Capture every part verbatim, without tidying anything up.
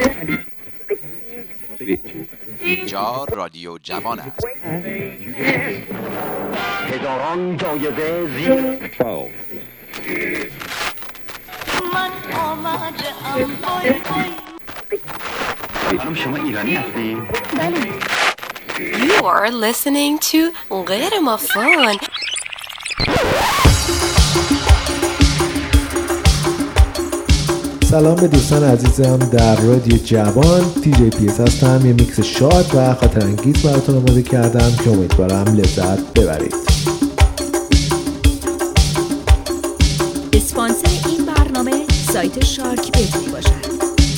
اینجا رادیو جوان است. هزاران جایزه زیر من آمدم بای بای. خانم شما ایرانی هستی؟ بله. You are listening to غیر مفهوم. سلام به دوستان عزیزم در رادیو جوان. دی جی پی اس هستم. یه میکس شاد و خاطر انگیز براتون آماده کردم که امیدوارم لذت ببرید. اسپانسر این برنامه سایت شارک بیت باشد.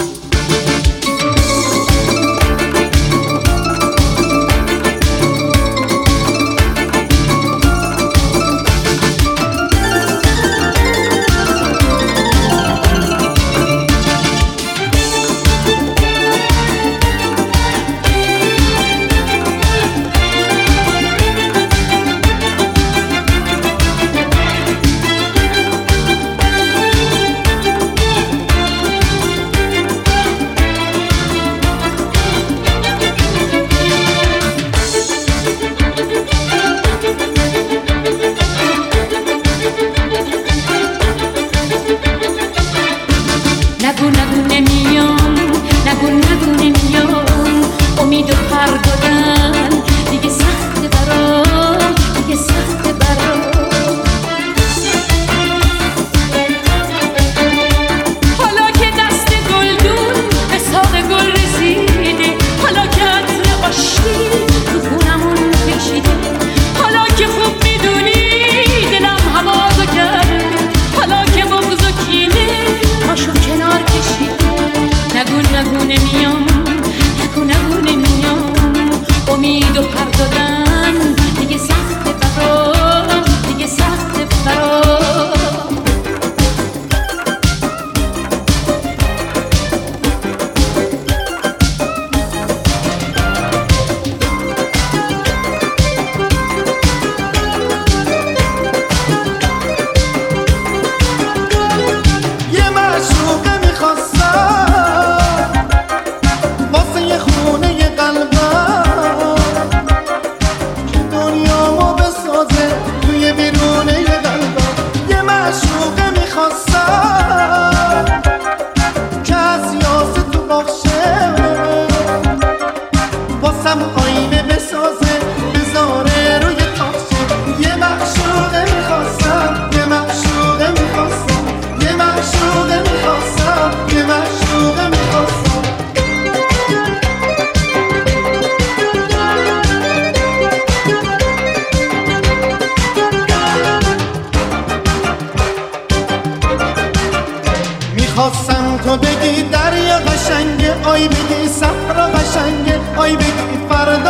خواستم تو بگی دریا قشنگه، آی بگی صحرا قشنگه، آی بگی فردا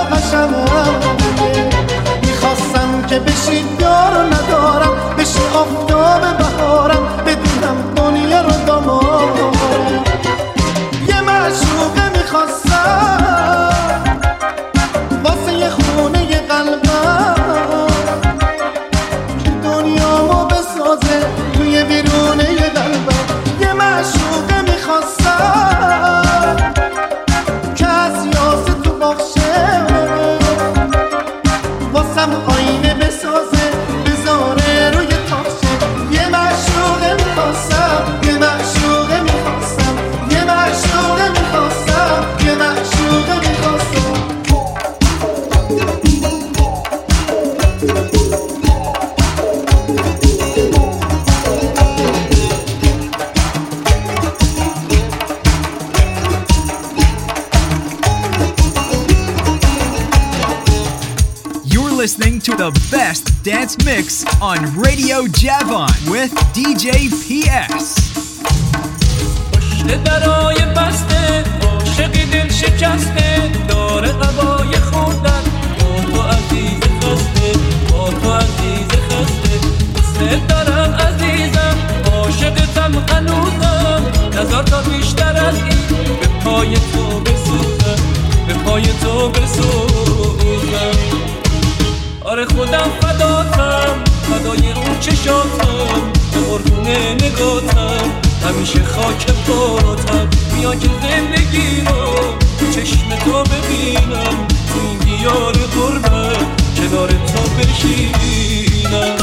قشنگه. میخواستم که بشی یارو ندارم، بشی آفتاب بهارم، بدونم دنیا رو دامارم. یه معشوقه میخواستم واسه یه خونه یه قلبم، که دنیامو بسازه توی بیرونه یه قلبم. یه معشوقه میخواستم که از یاسه تو باخشه، واسم آینه بسازه بذاره روی تاخشه. یه معشوقه میخواستم، یه معشوقه میخواستم، یه معشوقه میخواستم، یه معشوقه میخواستم. Listening to the best dance mix on Radio Javon with دی جی پی اس. پشت درای بسته عاشقی دل شکسته، داره قبای خوردن با تو عزیز خسته، با تو عزیز خسته. دوست دارم عزیزم، عاشقتم هنوزم، نظر تا بیشتر از این به پای تو بسوزم، به پای تو بسوزم. آره خودم فداتم، فدای اون چشاتم، به قربون نگاتم، همیشه خاک پاتم. بیا که زندگی زندگی رو چشم تو ببینم، تو این دیار غربت کنار تو بشینم.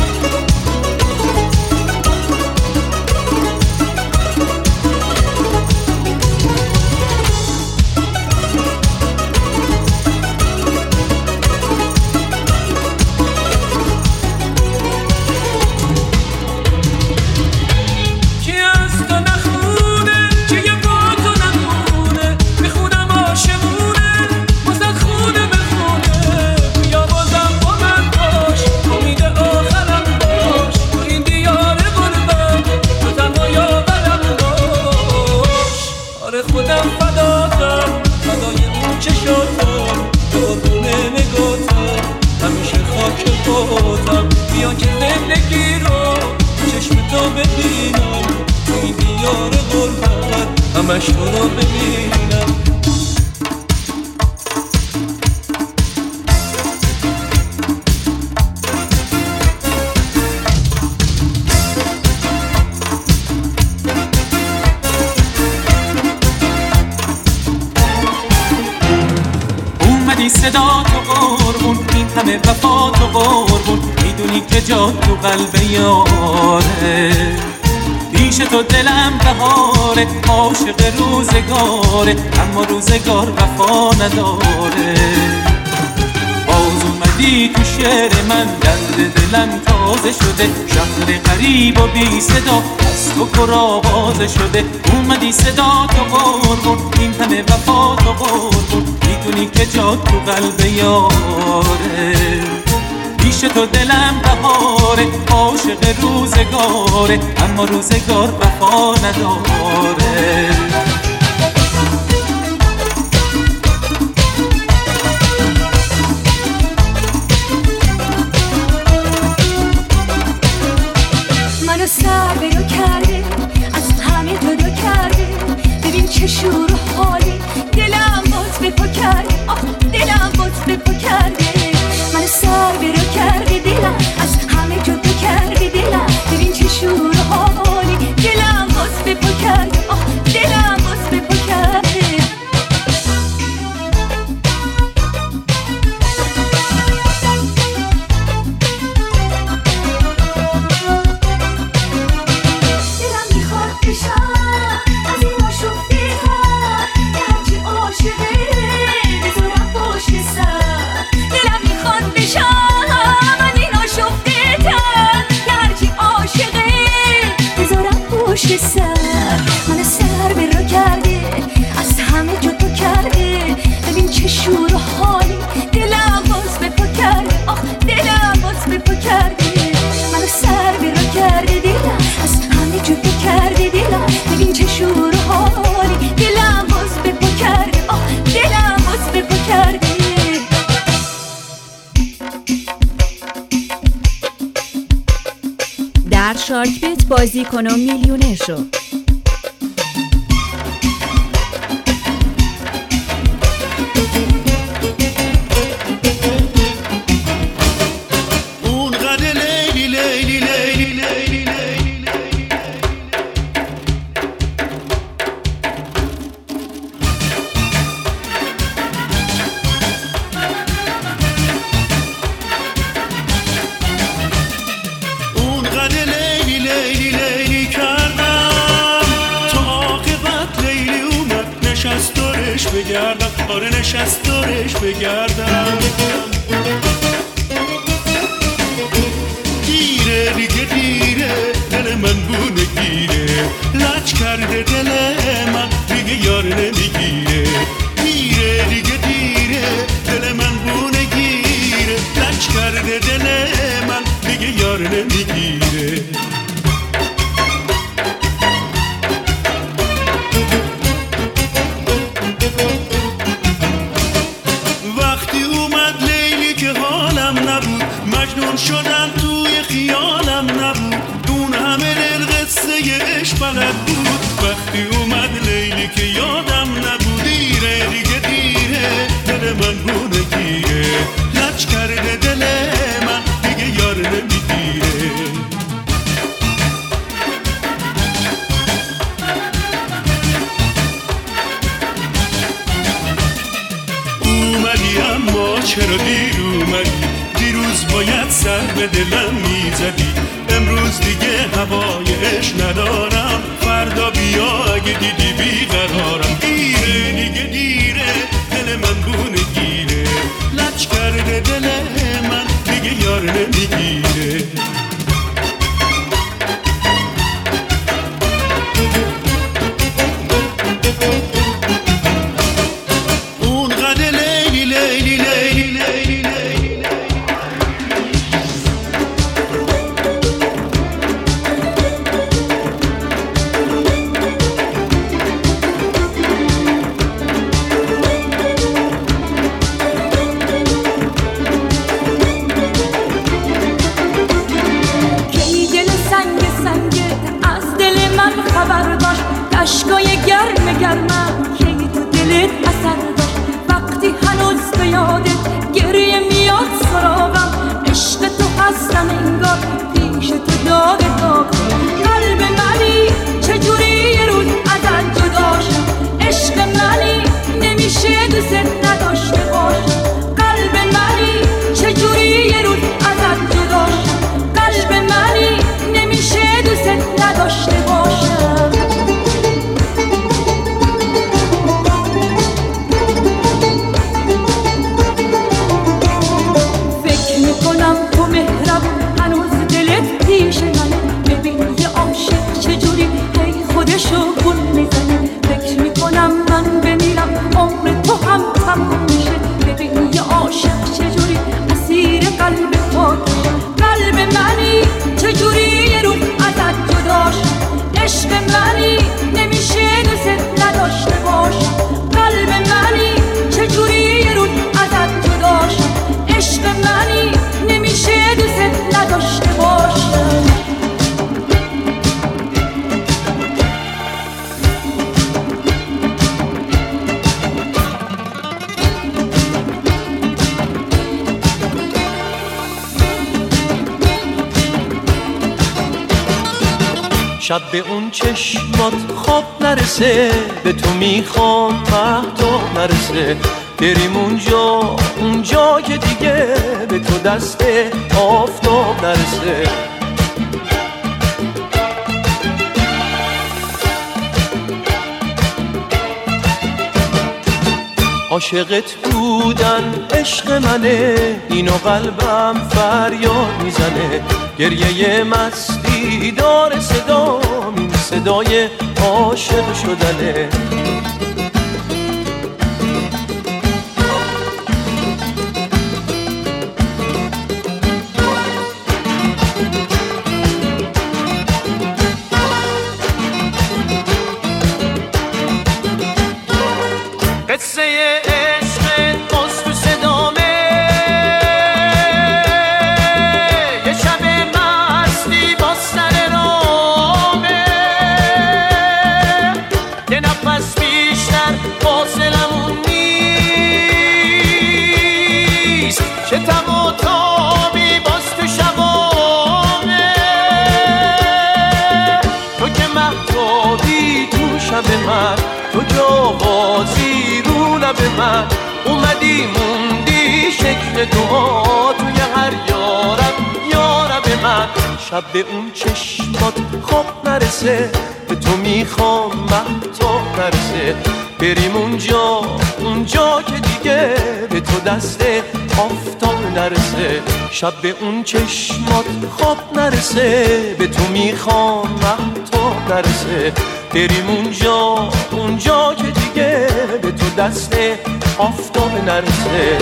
خودم فداتم، فدای اون چشاتم، قربونه نگاتم، همیشه خاک پاتم. بیا که زندگی رو چشم تو ببینم، تو این دیار غربت همش تو رو ببینم. صدا تو قربون، این همه وفا تو قربون، میدونی که جا تو قلب یاره. پیش تو دلم بهاره، عاشق روزگاره، اما روزگار وفا نداره. باز اومدی تو شعر من، درد دلم تازه شده، شهر غریب و بی صدا از تو پر آوازه شده. اومدی صدا تو قربون، این همه وفا تو قربون، میدونی که جا تو قلب یاره. پیش تو دلم بهاره، عاشق روزگاره، اما روزگار وفا نداره. منو سر برو کرده، از همه جدا کرده، ببین چه شور و حالی، دلم باز به پا کرده، آه دلم باز به پا کرده. منو سر برو کرده دلم، از همه جدا کرده دلم، ببین چه شور و حالی، دلم باز به پا کرده، آه دلم باز به پا کرده. من سر به رو کرده، از همه جدا کرده، ببین چه شور و حالی، دلم باز به پا کرده، آخ دلم باز به پا کرده. من سر به رو کرده دلم، از همه جدا کرده دلم، ببین چه شور و حالی، دلم باز به پا کرده، آخ دلم باز به پا کرده. در شارک بت بازی کن و میلیونر شو. بگردم، آره نشست دارش بگردم. دیره دیگه دیره، دل من بونه گیره، لج کرده دل من دیگه یار نمیگیره. دیره دیگه دیره، دل من بونه گیره، لج کرده دل من دیگه یار نمیگیره. مجنون شدم توی خیالم نبود، اون همه دل قصه عشق بلد بود. وقتی اومد چرا دیر اومدی؟ دیروز باید سر به دلم میزدی. امروز دیگه هوای عشق ندارم، فردا بیا اگه دیدی بیقرارم. دیره دیگه دیره، دل من بونه گیره، لچ کرده دل من دیگه یار نمیگیره. اون قد لیلی لیلی لیلی لیلی لیلی عشقای گرم گرمم که تو دلت اثر داشت. وقتی هنوز به یادت گریه میاد سراغم، عشق تو هستم انگار پیش تو داغ داغ. قلب منی چجوری یه روز ازت جدا شد؟ عشق منی نمیشه دوست نداشته باشم. قلب منی چجوری یه روز ازت جدا شد؟ قلب منی نمیشه دوست نداشته باشم. خودشو گل میزنه، فکر میکنم من بمیرم عمر تو هم تموم میشه. ببین یه عاشق چجوری اسیر قلب پاکشه. قلب منی چجوری یه روز ازت جدا شد؟ عشق منی نمیشه دوست نداشته باشم. قلب منی چجوری یه روز ازت جدا شد؟ عشق منی نمیشه دوست نداشته باشم. شب به اون چشمات خواب نرسه، به تو میخوام مهتاب نرسه. بریم اونجا اونجا که دیگه به تو دست آفتاب نرسه. عاشقت بودن عشق منه، اینو قلبم فریاد میزنه. گریه مستی داره صدا، این صدای عاشق شدنه. قصه عشق باز تو صدامه، یه شب مستی با سر رامه. یه نفس بیشتر فاصلمون نیست، چه تب و تابی باز تو شبامه. تو که مهتابی تو شب من، تو که آوازی رو لب من. اومدی موندی شکل دعا توی هر یارب یارب من. شب به اون چشمات خواب نرسه، به تو میخوام مهتاب نرسه. بریم اونجا اونجا که دیگه به تو دست آفتاب نرسه. شب به اون چشمات خواب نرسه، به تو میخوام مهتاب نرسه. بریم اونجا اونجا که دیگه به تو دست آفتاب نرسه.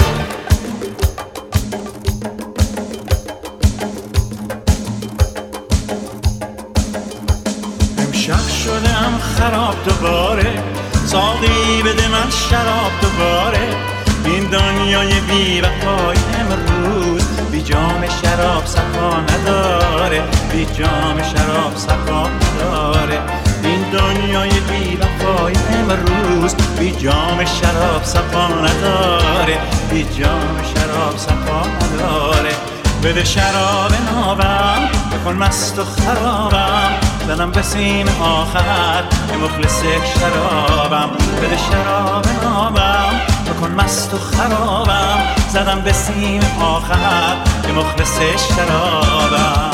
امشب شدم خراب دوباره، ساقی بده من شراب دوباره. این دنیای بی وفای امروز بی جام شراب صفا نداره، بی جام شراب صفا نداره. این دنیای بی وفای امروز بی جام شراب صفا نداره، بی جام شراب صفا نداره. بده شراب نابم بکن مست و خرابم، زنم به سینه آخر که مخلص شرابم. بده شراب نابم نکن مست و خرابم، زدم به سیم آخر که مخلص شرابم.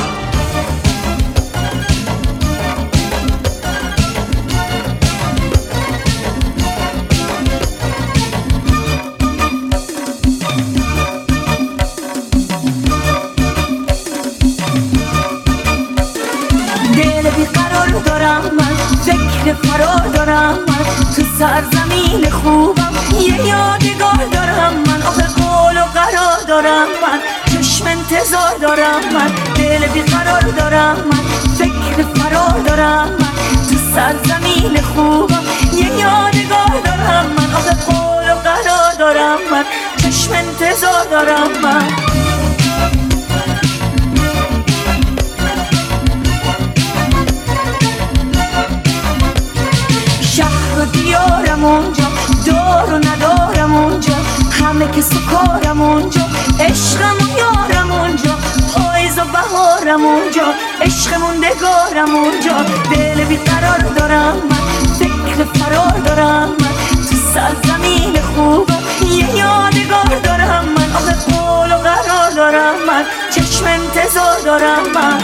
دل بیقرار دارم من، فکر فرار دارم من، تو سرزمین خوبم یه یادگار دارم من. آخه قول و قرار دارم من، چشم انتظار دارم من. دل بیقرار دارم من، فکر فرار دارم من، تو سرزمین خوبم یه یادگار دارم من. آخه قول و قرار دارم من، چشم انتظار دارم من. شهر و دیارم اونجا، دار و ندارم اونجا، همه که سکارم اونجا، عشقم و یارم اونجا، پاییز و بهارم اونجا، عشق موندگارم اونجا. دل بیقرار دارم من، فکر فرار دارم من، تو سرزمین خوبم یه یادگار دارم من. آخه قول و قرار دارم من، چشم انتظار دارم من.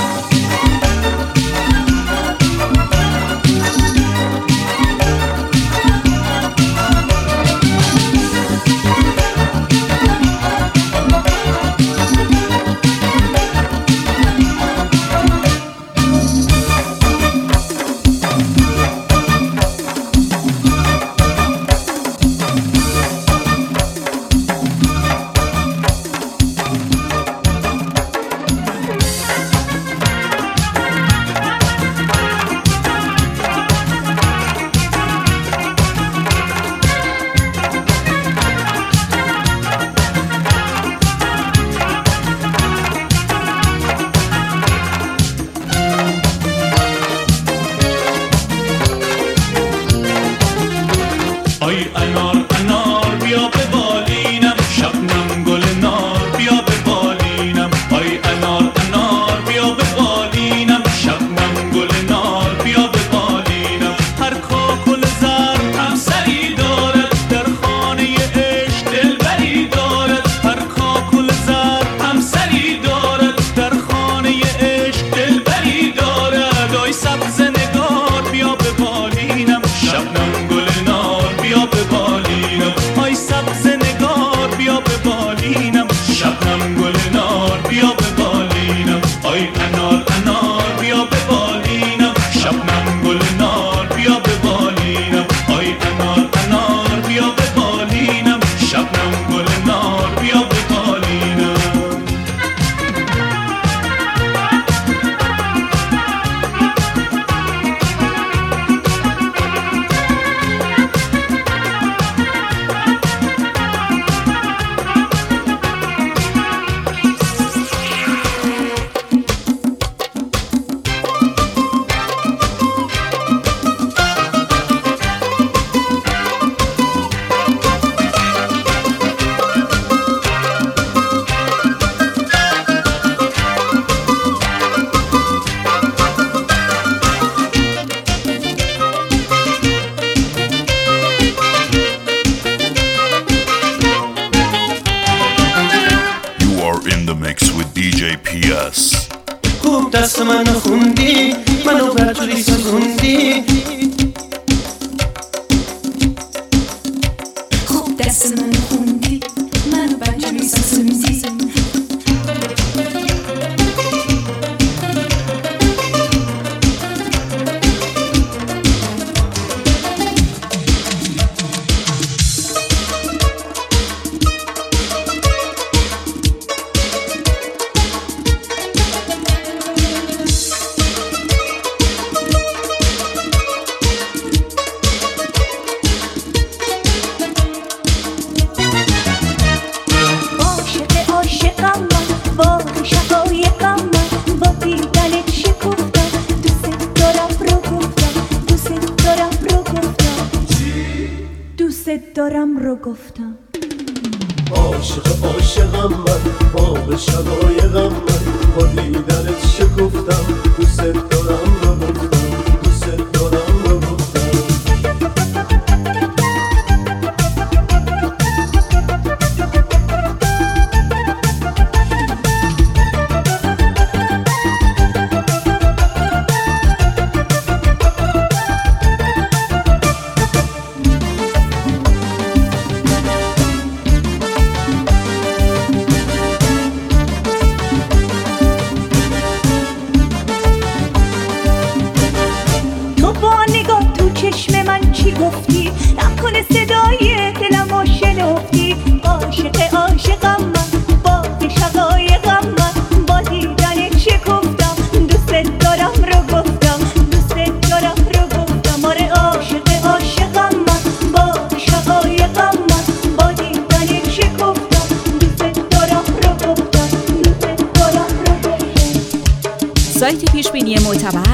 خوب دست منو خوندی، منو برجوری سزوندی. خوب دست منو خوندی، منو برجوری سزوندی. دارم رو گفتم عاشق عاشقم من، آب شقایقم من، با دیدنت شکفتم، دوست دارم رو گفتم، دوست دارم رو گفتم.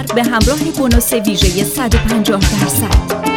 به همراه بونوس ویژه صد و پنجاه درصد.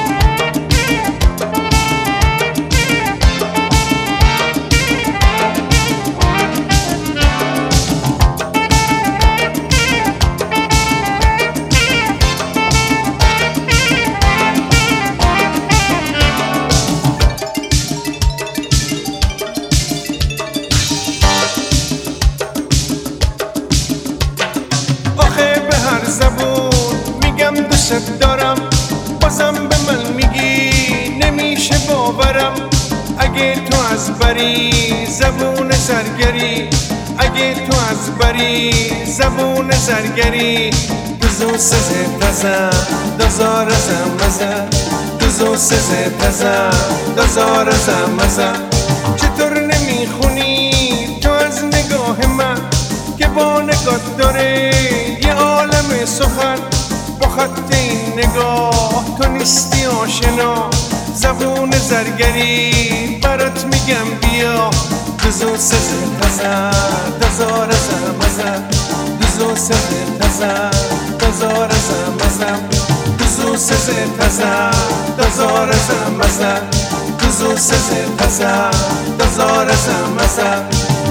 دارم بازم به من میگی نمیشه باورم. اگه تو از بری زبون زرگری، اگه تو از بری زبون زرگری، دوزو سزه تزم دازار زمزم، دوزو سزه تزم دازار زمزم. چطور نمیخونی تو از نگاه من که با نگاه داره یه عالم سخن؟ با خط این نگاه تو نیستی آشنا، زبون زرگری برات میگم بیا. دوزو سزه تزم دازار زمزم، دوزو سزه تزم دازار زمزم، دوزو سزه تزم دازار زمزم، دوزو سزه تزم دازار زمزم.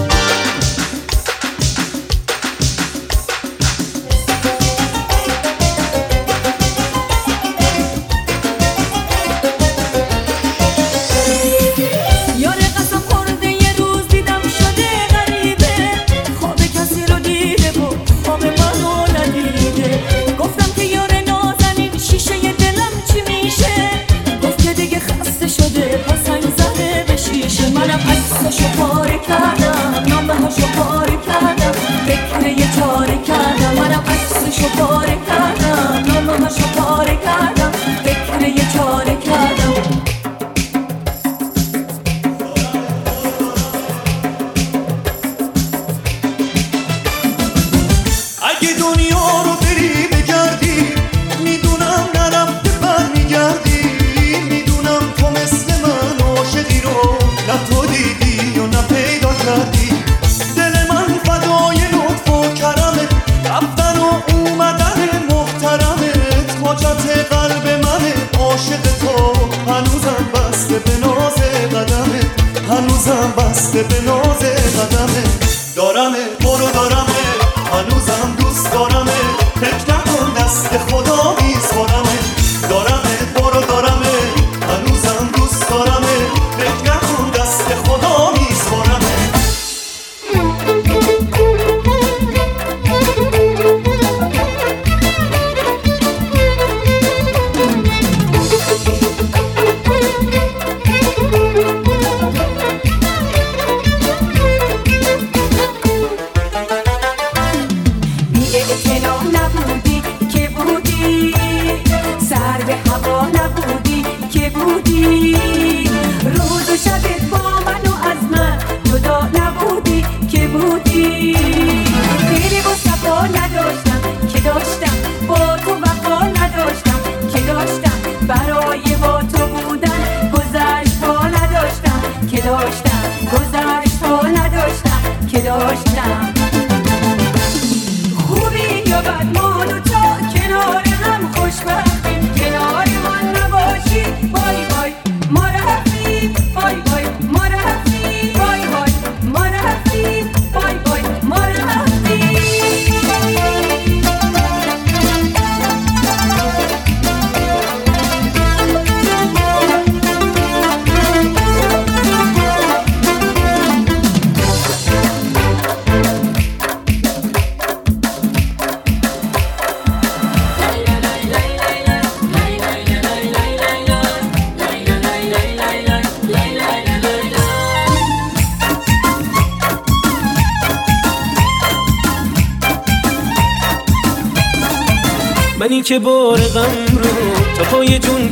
منی که بار غم رو تا پای جون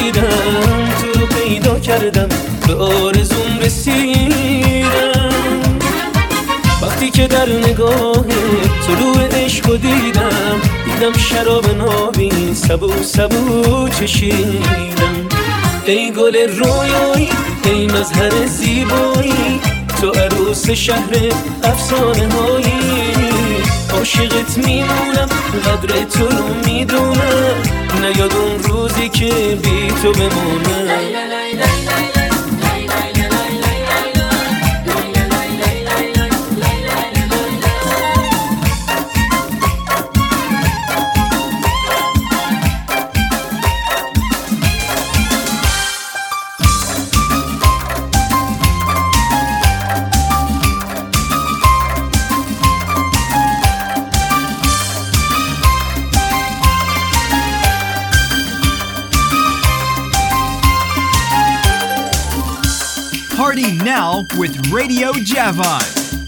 کشیدم، تو رو پیدا کردم به آرزوم رسیدم. وقتی که در نگاه طلوع عشق رو دیدم، دیدم شراب نابی سبو سبو چشیدم. ای گل رویایی ای مظهر زیبایی، تو عروس شهر افسانه هایی. عاشقت میمونم قدر تو رو میدونم نیاد اون روزی که بی تو بمونم Party now with Radio Javon.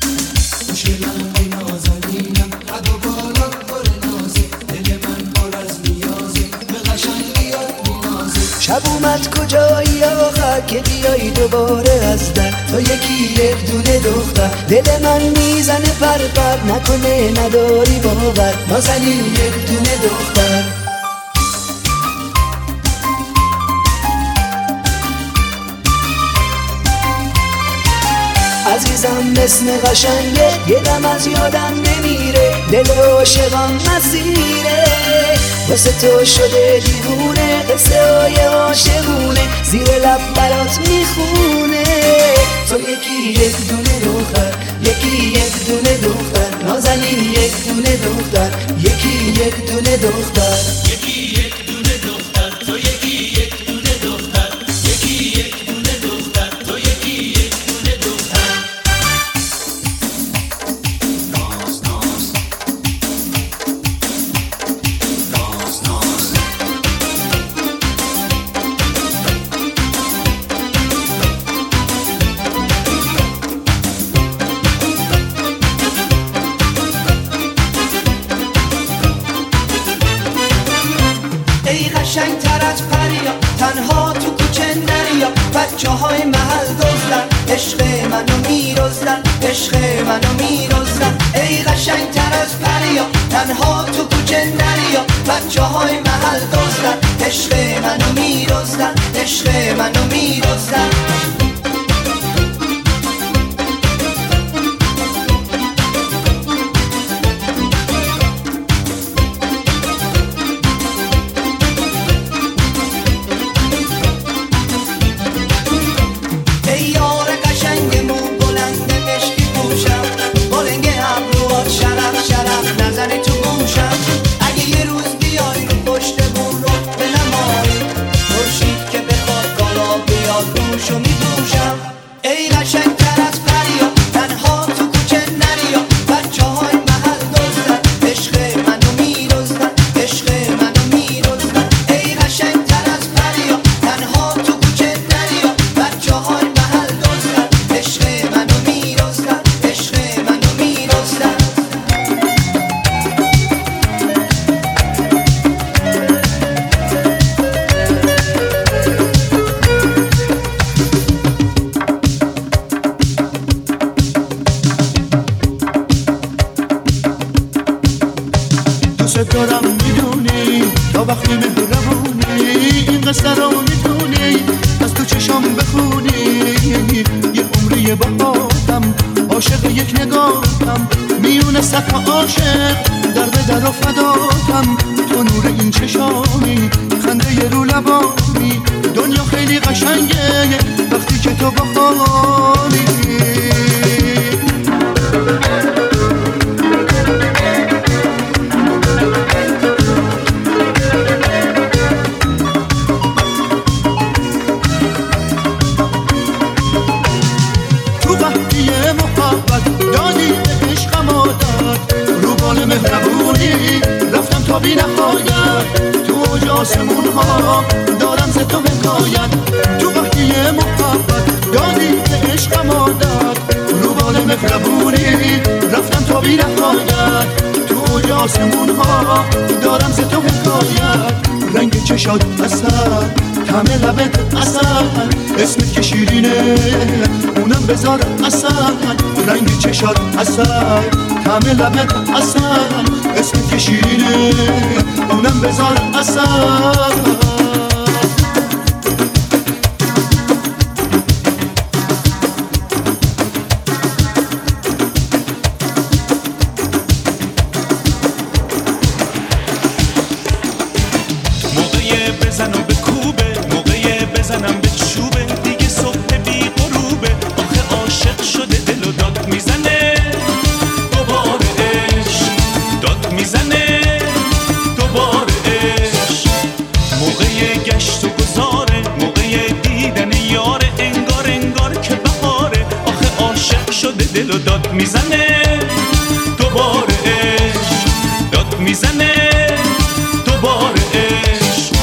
شب اومد کجایی آخر که بیایی دوباره از در تو یکی یک دونه دختر دل من میزنه پر پر نکنه نداری باور نازنین یک دونه دختر عزیزم اسم قشنگه یه دم از یادم نمیره دل عاشقم مسیره واسه تو شده دیوونه قصه های عاشقونه زیر لب برات میخونه تو یکی یک دونه دختر یکی یک دونه دختر نازنین یک دونه دختر یکی یک دونه دختر یکی یک دونه دختر تو یکی یک دونه دختر یکی یک دونه دختر تو یکی یک دونه دختر قشنگ تر از پریا تنها تو کوچه نریا بچه های محل دزدن عشق منو میرزدن عشق منو میرزدن ای قشنگ تر از پریا تنها تو کوچه نریا بچه های محل دزدن عشق منو میرزدن عشق منو میرزدن اصل همه لبت اصل اسمت که شیرینه اونم بذار اصل دل و داد میزنه دوباره عشق داد میزنه دوباره عشق.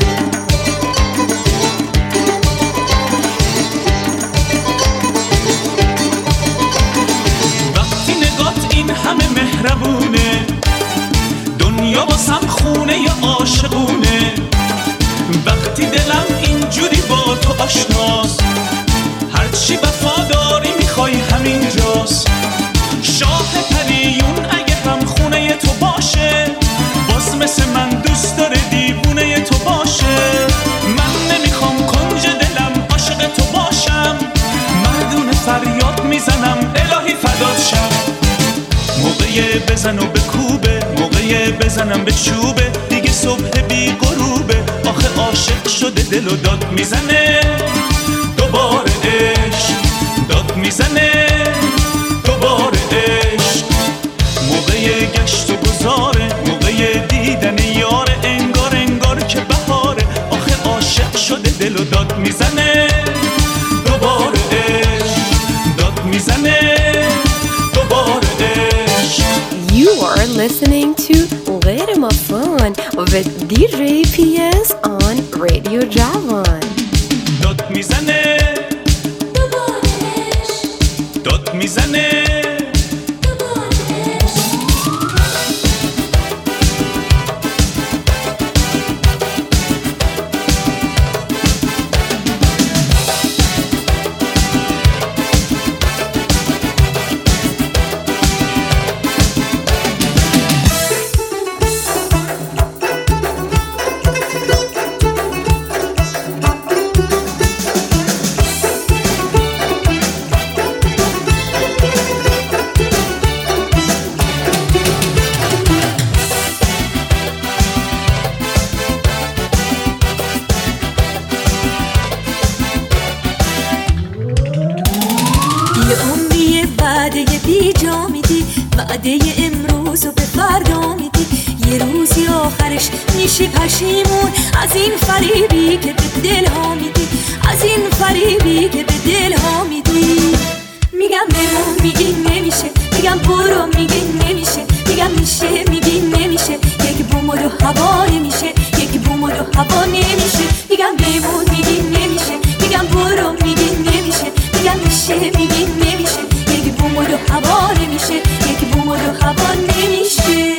وقتی نگات این همه مهربونه دنیا واسم خونه ی عاشقونه. وقتی دلم اینجوری با تو آشناست هرچی وفاداری میخوای همینجاست. شاه پریون اگه هم خونه ی تو باشه باز مثل من دوست داره دیوونه ی تو باشه. من نمیخوام کنج دلم عاشق تو باشم مردونه فریاد میزنم الهی فدات شم. موقع بزن و بکوبه موقع بزنم به چوبه دیگه صبح بی غروبه. آخه عاشق شده دل و داد میزنه دوباره عشق داد میزنه دوباره عشق. موقع گشت و گذاره موقع دیدن یاره انگار انگار که بهاره. آخه عاشق شده دل و داد میزنه دوباره عشق داد میزنه دوباره عشق. You are listening to غیر مفهوم with دی جی پی اس on Radio Javan. داد میزنه داد میزنه وعده امروز و به فردا میدی یه روزی آخرش میشی پشیمون از این فریبی که به دل ها میدی از این فریبی که به دل ها میدی. میگم بمون میگی نمیشه میگم برو میگی نمیشه میگم میشه میگی نمیشه یک بوم و دو هوا نمیشه یک بوم و دو هوا نمیشه. میگم بمون میگی نمیشه میگم برو میگی نمیشه میگم میشه میگی نمیشه یک بوم و دو هوا نمیشه یک بوم و دو هوا نمیشه.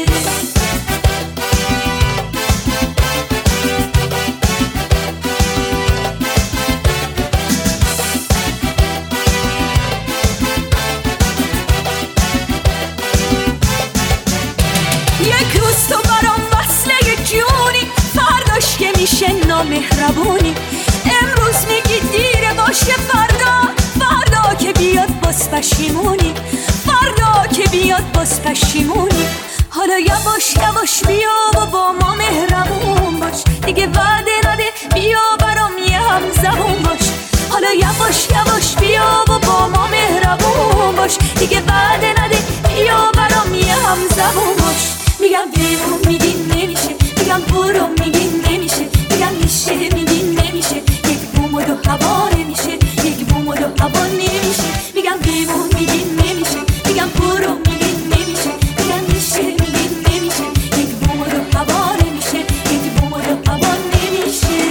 یک روز تو برام وصله جونی فرداش که میشه نامهربونی. امروز میگی دیره باشه فردا فردا که بیاد باز پشیمونی فردا که بیاد باز پشیمونی. حالا یواش یواش بیا و با ما مهربون باش دیگه وعده نده بیا برام یه هم زبون باش. حالا یواش یواش بیا و با ما مهربون باش دیگه وعده نده بیا برام یه هم زبون باش. میگم بمون میگی نمیشه میگم برو میگی نمیشه میگم میشه میگی نمیشه یک بوم و دو هوا نمیشه یک بوم و دو هوا نمیشه. میگم بمون میگی نمیشه میگم برو میگی نمیشه میگم میشه میگی نمیشه یک بوم و دو هوا نمیشه یک بوم و دو هوا نمیشه.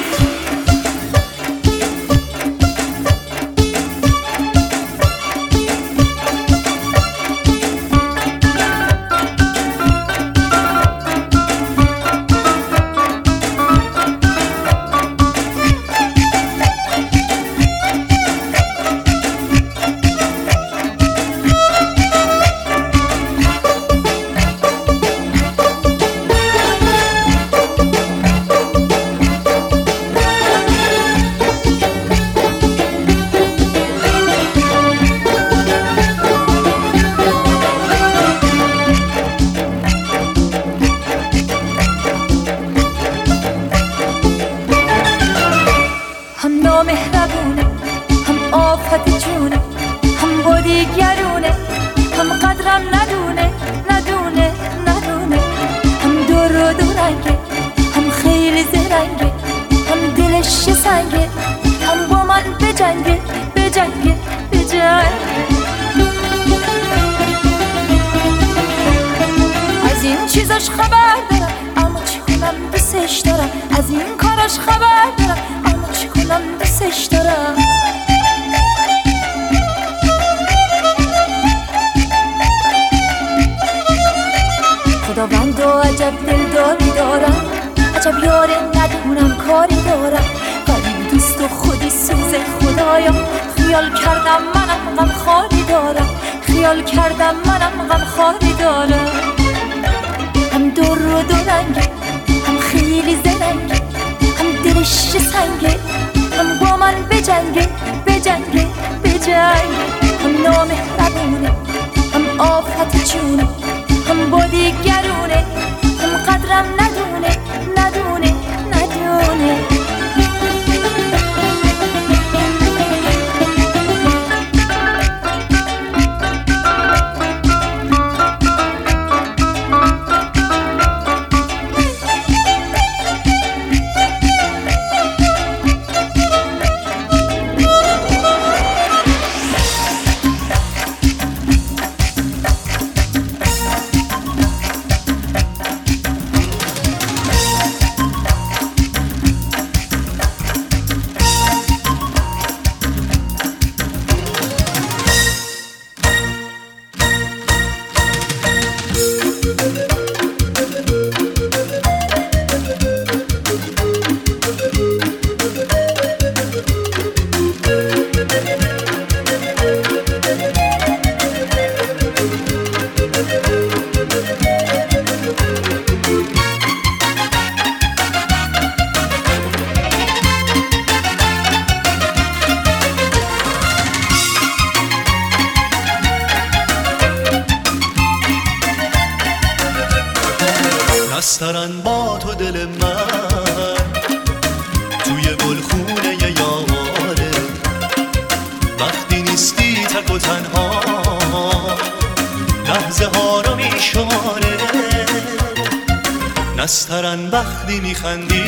مهربونه هم آفت جونه هم بودی گرونه هم قدرم ندونه ندونه ندونه هم دور و دورنگه هم خیلی زرنگه هم دلش سنگه هم با من بجنگه بجنگه بجنگه. ازش خبر دارم، اما چی کنم دوستش دارم. خداوند و عجب دلداری دارم، عجب یاره ندونم کاری دارم. غریب دوست و خودی سوز خدایا، خیال کردم منم غم خاری دارم، خیال کردم منم غم خاری دارم. هم دور و دو رنگه، هم خیلی زرنگه، هم دلش سنگه، هم با من بجنگه بجنگه بجنگه. هم نامهربونه، هم آفت جونه، هم با دیگرونه، هم قدرم ندونه ندونه ندونه. نسترن با تو دل من توی گلخونه یاره، وقتی نیستی تک و تنها لحظه ها رو میشماره. نسترن وقتی میخندی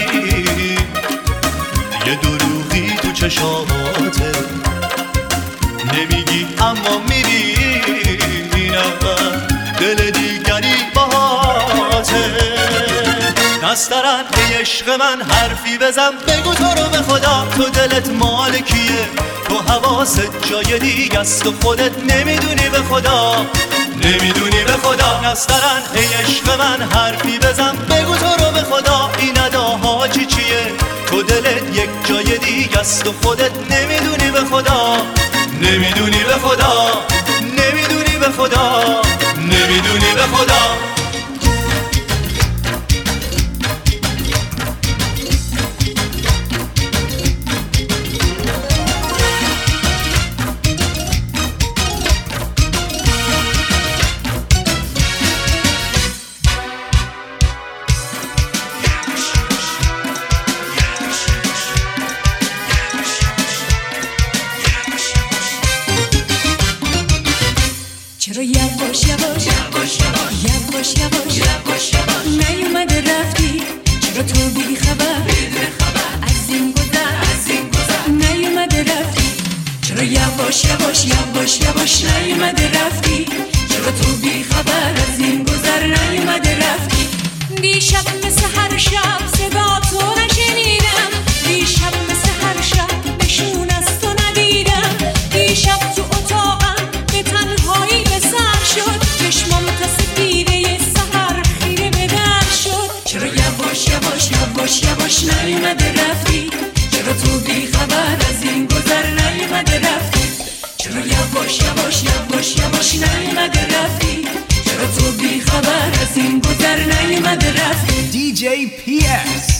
یه دروغی تو چشاته، نمیگی اما میبینم دل دیگری باهاته. نسترن ای عشق من حرفی بزن، بگو تو رو به خدا تو دلت مال کیه، تو حواست جای دیگه است و خودت نمیدونی به خدا نمیدونی به خدا. نسترن ای عشق من حرفی بزن، بگو تو رو به خدا این اداها چی چیه، تو دلت یک جای دیگه است و خودت نمیدونی به خدا نمیدونی به خدا نمیدونی به خدا نمیدونی به خدا. چرا یواش یواش یواش یواش یواش یواش یواش نیومده رفتی، چرا تو بی خبر از این گذر از این گذر نیومده رفتی، چرا یواش یواش یواش یواش نیومده رفتی، چرا تو بی خبر از این گذر نیومده رفتی. دیشب مثل هر شب صدا تو نشنیدم، دیشب مثل هر شب نشون از تو ندیدم، دیشب تو اتاقم به تنهایی به سر شد، چشمام تا سپیده سحر خیره به در شد. چرا یواش یواش یواش یواش نیومده رفتی، چرا تو بی خبر از این گذر نیومده رفتی، چرا یواش یواش یواش یواش نیومده رفتی، چرا تو بی خبر از این گذر نیومده رفتی. دی جی پی اس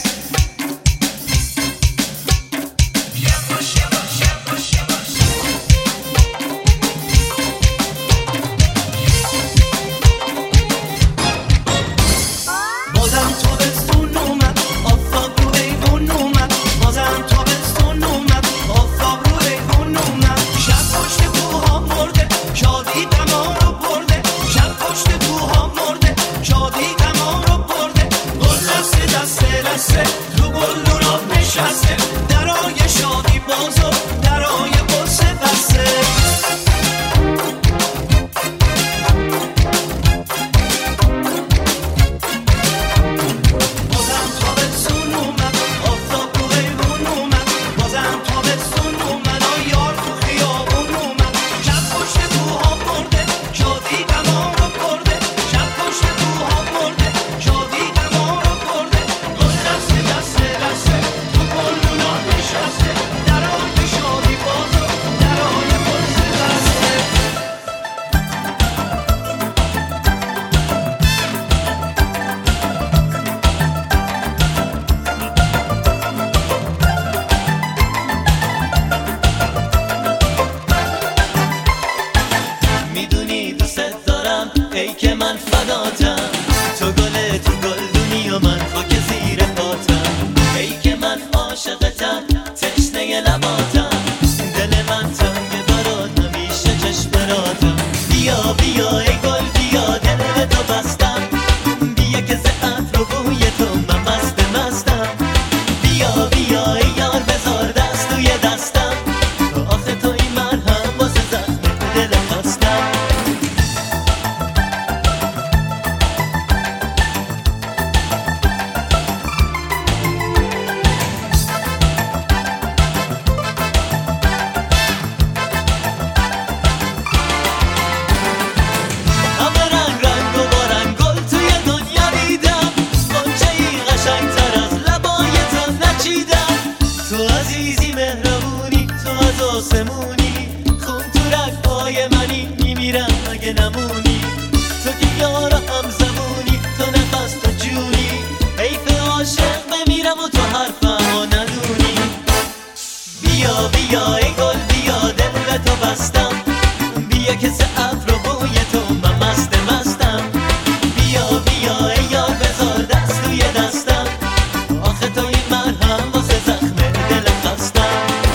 آسمونی خون تو رگ‌های منی میمیرم اگه نمونی تو که یار هم زمونی تو نفس تو جونی حیف عاشق بمیرم و تو حرفمو ندونی بیا بیا ای گل بیا دل تو بستم بیا که سه ابر و بوی تو من مست مستم بیا بیا ای یار بذار دست توی دستم آخه تو این مرهم واسه زخم دلم خستم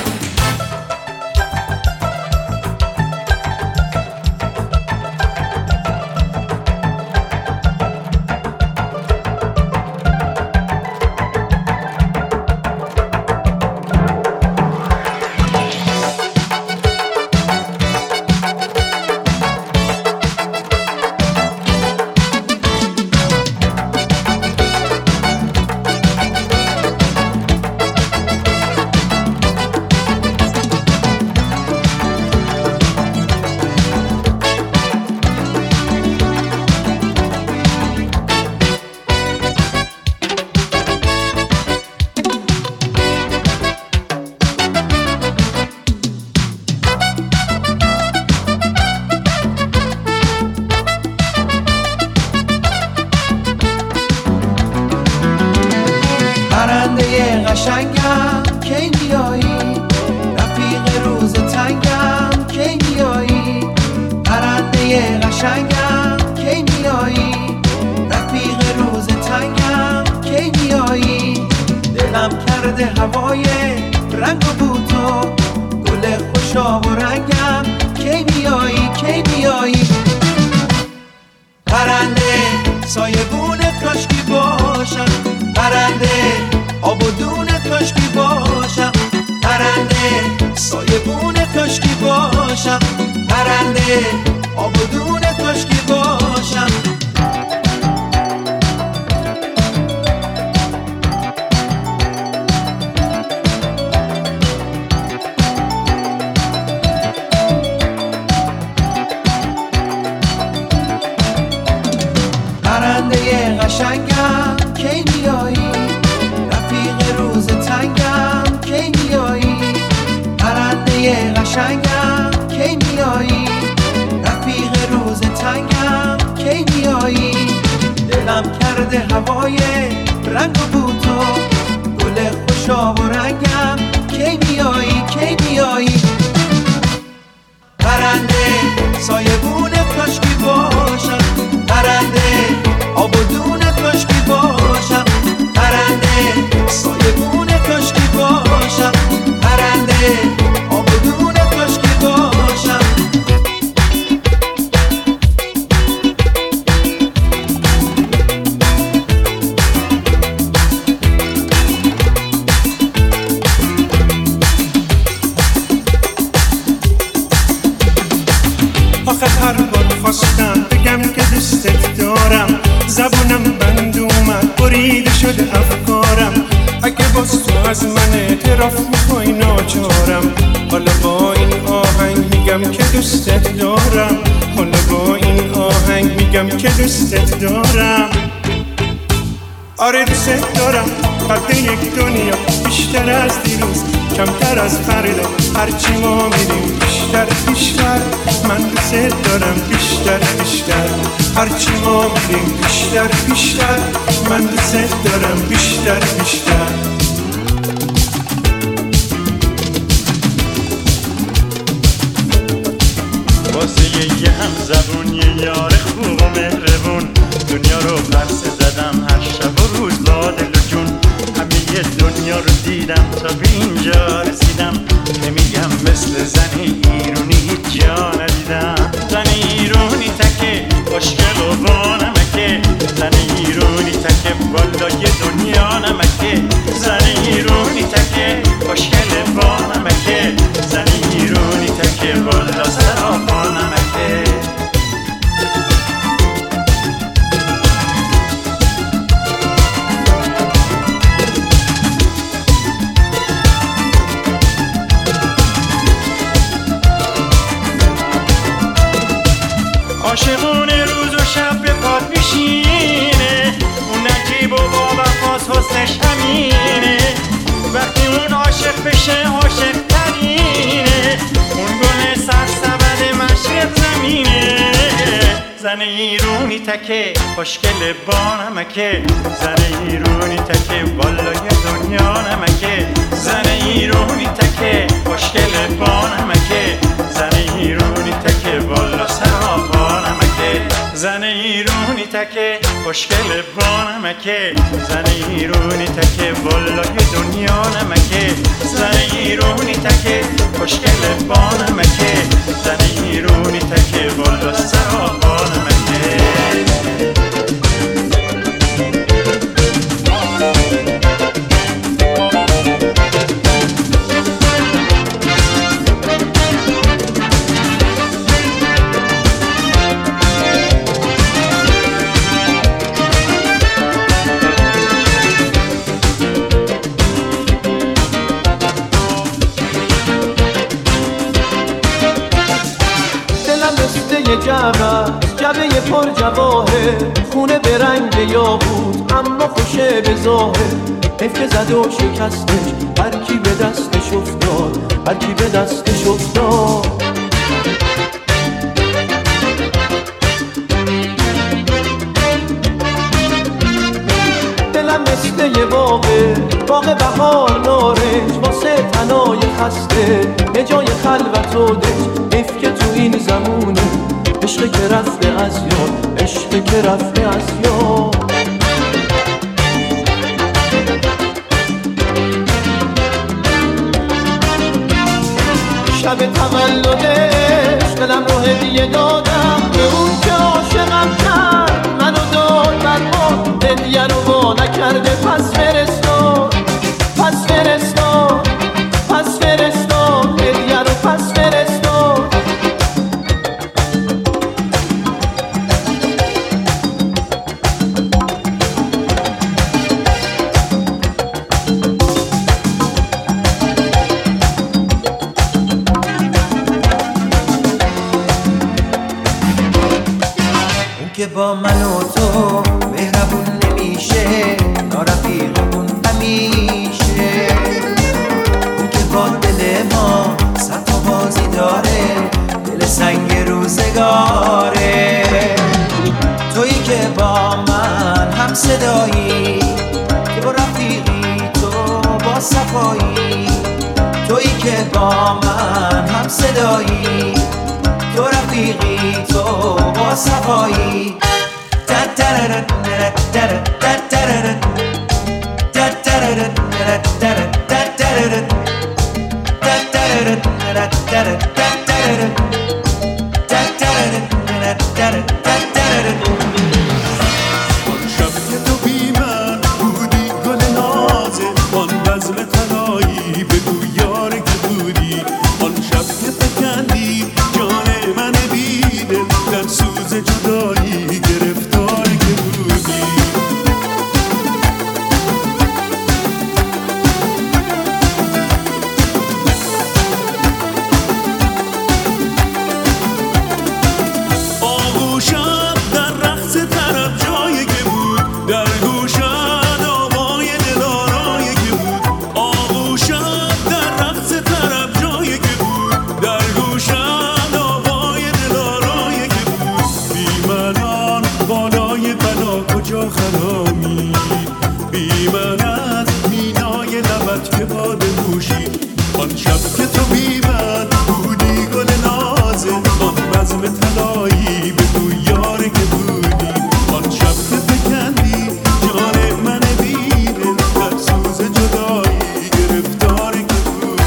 قشنگم کی میایی رفیق روز تنگم کی میایی پرنده قشنگم کی میایی رفیق روز تنگم کی میایی دلم کرده هوای رنگ و بوتو گل خوشاب و رنگم کی میایی کی میایی پرنده سایبونه کاشکی باشم پرنده آب و دونه کاشکی باشم پرنده سایبونه کاشکی باشم پرنده آب و دونه کاشکی باشم پرنده قشنگم کی میایی رفیق روز تنگم کی میایی پرنده قشنگم کی میایی رفیق روز تنگم کی میایی دلم کرده هوای رنگ و بوتو گل خوشاب و رنگم کی میایی کی میایی پرنده سایبونه کاشکی باشم پرنده آب و دونه کاشکی باشم پرنده سایبونه کاشکی باشم پرنده آب و دونه کاشکی باشم آخه هر بار خواستم بگم که دوستت دارم زبونم بند اومد بریده شده افکارم اگه باز تو از من اعتراف میخوای ناچارم حالا با این آهنگ میگم که دوستت دارم حالا با این آهنگ میگم که دوستت دارم آره دوستت دارم فرد یک دنیا بیشتر از دیروز کمتر از فردا هرچی ما میریم بیشتر بیشتر من دوست دارم بیشتر بیشتر هرچی ما میریم بیشتر بیشتر من دوست دارم بیشتر بیشتر واسه یه هم زبون یه یار خوب و مهربون دنیا رو قرصه زدم هر شب و روز با دل و جون همه یه دنیا رو دیدم تا به اینجا رسیدم نمیگم مثل زن ایرونی هیچ جا ندیدم زن ایرونی تکه خوشگل و با نمکه زن ایرونی تکه بالای دنیا نمکه زن ایرونی تکه خوشگل با نمکه زن ایرونی تکه بالا سرا با نمکه عاشقونه روز و شب به پاد میشینه اون نجیب و با وفاس حسنش همینه وقتی اون عاشق بشه عاشق ترینه زن ایرونی تکه خوشگل با نمکه زن ایرونی تکه بالای دنیا نمکه زن ایرونی تکه خوشگل با نمکه زن ایرونی تکه بالا سرها با نمکه زن ایرونی تکه خوشگل با نمکه زن ایرونی تکه بالای دنیا نمکه زن ایرونی تکه خوشگل با نمکه زن ایرونی تکه بالا سرها با نمکه جبه پر جواهر خونه به رنگ یاقوت اما خوشه به ظاهر حیف که زد و شکستش هر کی به دستش افتاد هر کی به دستش افتاد دلم مثل یه باغه باغ بهار نارنج واسه تنای خسته یه جای خلوت و دنج حیف که تو این زمونه عشق که رفته از یاد عشق که رفته از یاد شب تولدش دلم رو هدیه دادم به اون که عاشقم کرد منو داد بر ما هدیه رو وا نکرده پس فرستاد پس فرستاد پس فرستاد هدیه رو پس فرستاد که با من و تو مهربون نمیشه نارفیقمون همیشه اون که با دل ما صد تا بازی داره دل سنگ روزگاره تویی که با من هم صدایی تو رفیقی تو با صفایی تویی که با من هم صدایی تو رفیقی تو با صفایی شب که تو بی من بودی گل نازه آن بزم تنایی بگو یار که بودی آن شب که فکندی جان من بیدل در سوز جدایی گرفتار که بودی آغوشم در رقص طرب جایی که بود در گوشم آوای دلارایی که بود آغوشم در رقص طرب جایی که بود در گوشم آوای دلارایی که بود بی منان بالای بلا کجا خرامی بی من از مینای لبت که باده موشی آن شب که تو بی من بودی گل نازه آن بزم طلایی بگو یار که بودی آن شب که فکندی جان من بیدل در سوز جدایی گرفتار که بودی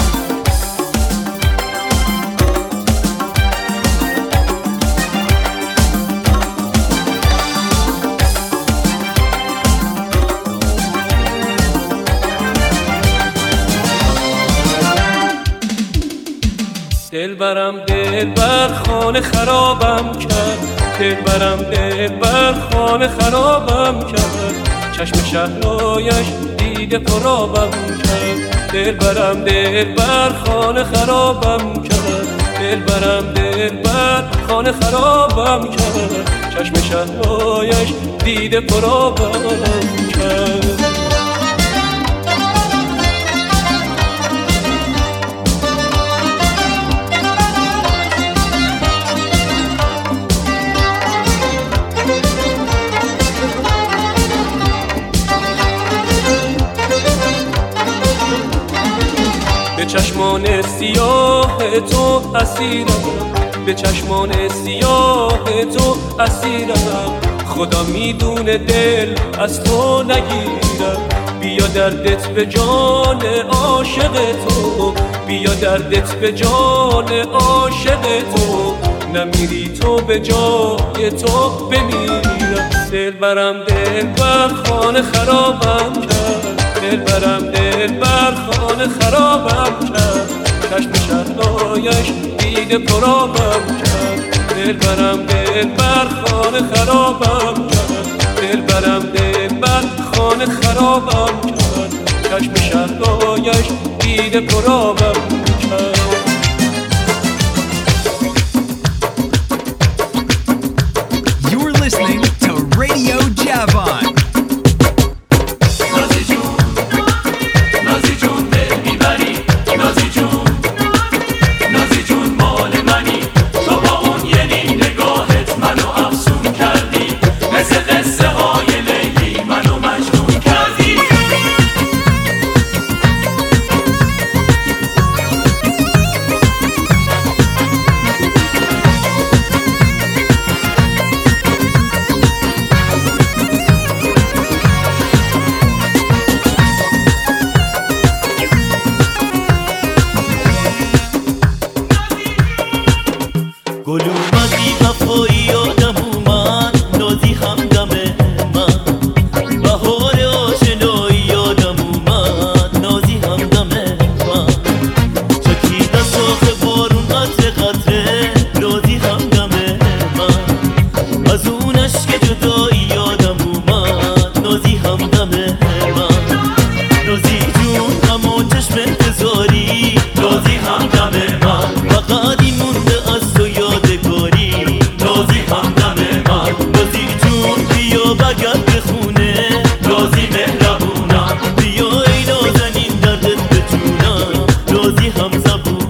دل برم دل بر خانه خرابم کرد دل برم دل بر خانه خرابم کرد چشم شهرایش دیده پرابم کرد دل برم دل بر خانه خرابم کرد دل برم دل بر خانه خرابم کرد چشم شهرایش دیده پرابم کرد سیاه تو اسیرم، به چشمان سیاه تو اسیرم. خدا میدونه دل از تو نگیرم. بیا دردت به جان عاشق تو، بیا دردت به جان عاشق تو. نمیری تو به جای تو بمیرم. دل برم دل بر خانه خرابم کرد، دل برم دل بر خانه خرابم کرد. چشم شهلایش دیده پرابم کرد. دل برم دل بر خانه خرابم کرد، دل برم دل بر خانه خرابم کرد. چشم شهلایش دیده پرابم کرد. You're listening to Radio Javon. نازی جون نازی جون دل میبری، نازی جون نازی جون مال منی. تو با اون یعنی نگاهت منو افسون کردی، مثل قصه های لیلی منو مجنون کردی. گل اومدی وفایی یادم اومد، نازی همدم من. بهار آشنایی یادم اومد، نازی همدم من. چکیده ساخ بارون قطره قطره، نازی همدم من. از اون عشق جدایی یادم اومد، نازی همدم من. نازی جون اما چشم انتظاری، نازی همدم من. فقط این مونده از تو یادگاری، نازی همدم من. نازی جون بیا بگرد به خونه، نازی مهربونم. بیا ای نازنین دردت به جونم، نازی هم زبونم.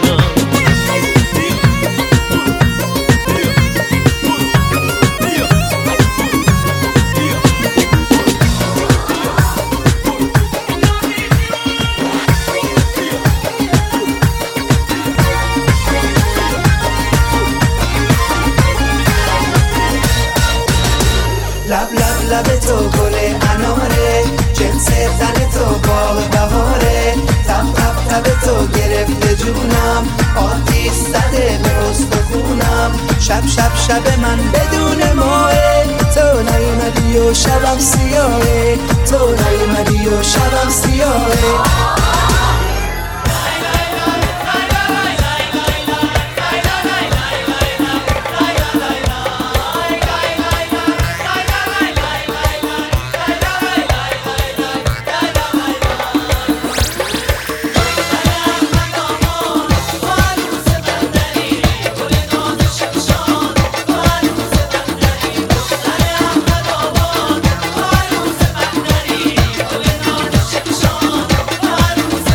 لب لب لب تو گل اناره، جنس تن تو باغ بهاره. تب تب تب تو گرفته جونم، آتیش زده به استخونم. شب شب شب من بدون ماه، تو نیومدی و شبم سیاهه، تو نیومدی و شبم سیاهه. عروس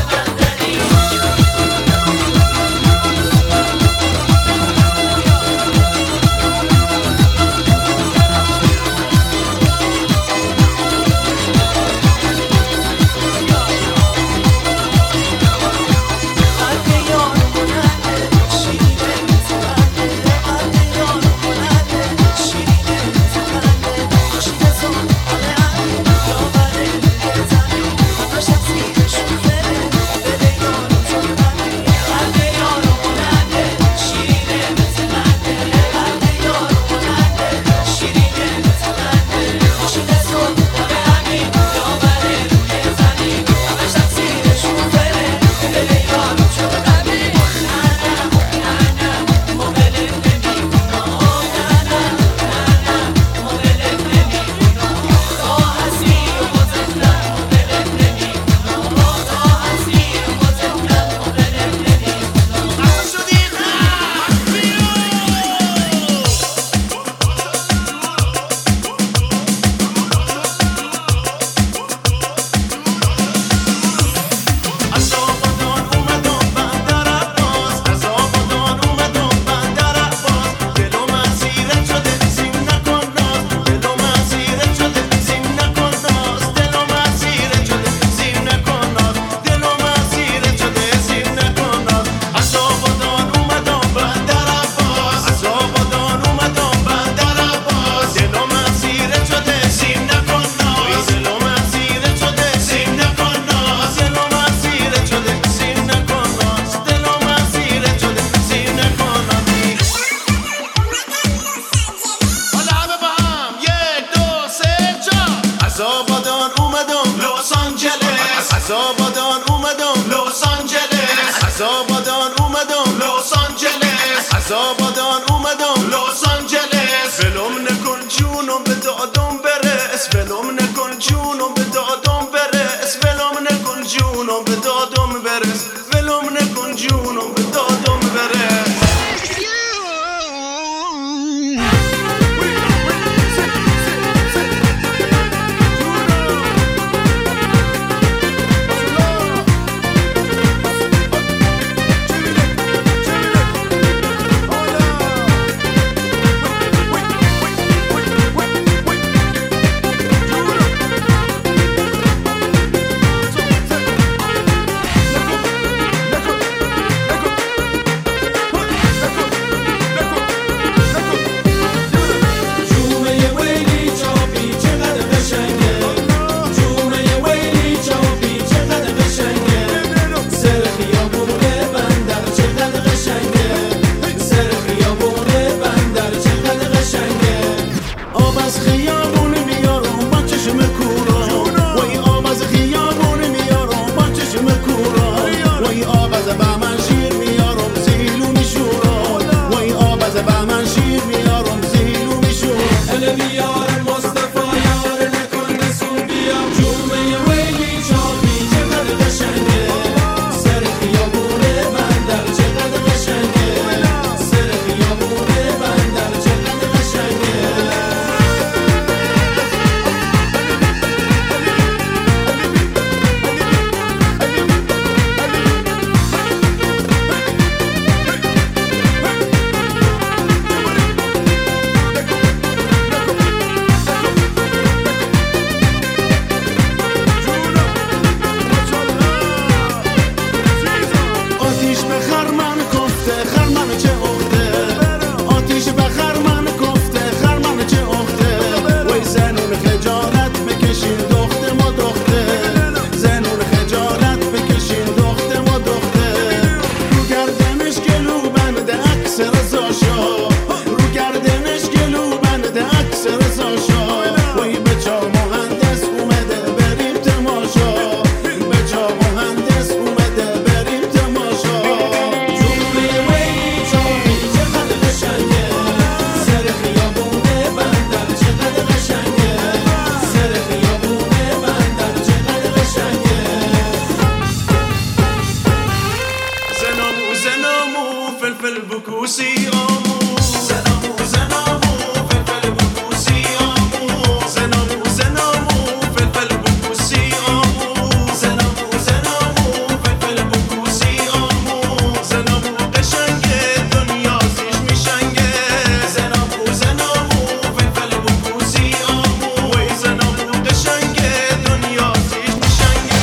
فلفل بکوسی آمو زنامو زنامو فلفل بکوسی آمو زنامو زنامو فلفل بکوسی آمو زنامو زنامو فلفل بکوسی آمو زنامو قشنگه دنیا زیش میشنگه زنامو زنامو فلفل بکوسی آمو وی زنامو قشنگه دنیا زیش میشنگه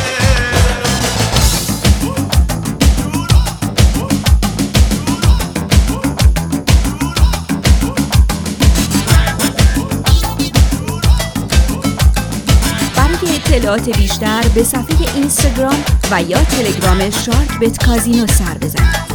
اطلاعات بیشتر به صفحه اینستاگرام و یا تلگرام شارک بت کازینو سر بزنید.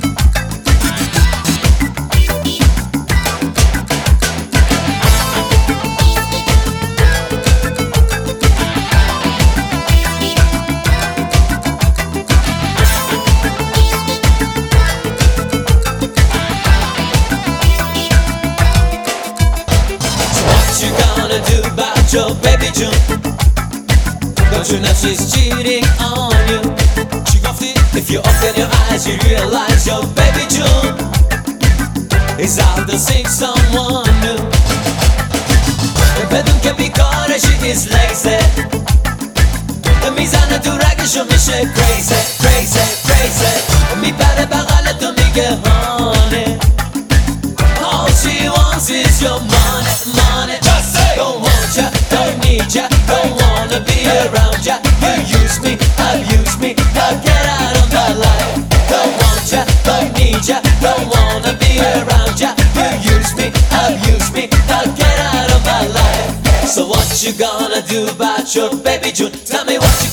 What you gonna do about your baby June? Don't you know she's cheating on you? She got it. If you open your eyes, you realize your baby June is out to seek someone new. بدون که بیکاره she is lazy. میزنه تو رگشو میشه crazy, crazy, crazy. میپره بغل تو میگه honey. All she wants is your money, money. Just say don't want ya, don't need ya, don't wanna be around ya. You use me, abuse me, now get out of my life. Don't want ya, don't need ya, don't wanna be around ya. You use me, abuse me, now get out of my life. So what you gonna do about your baby June? Tell me what you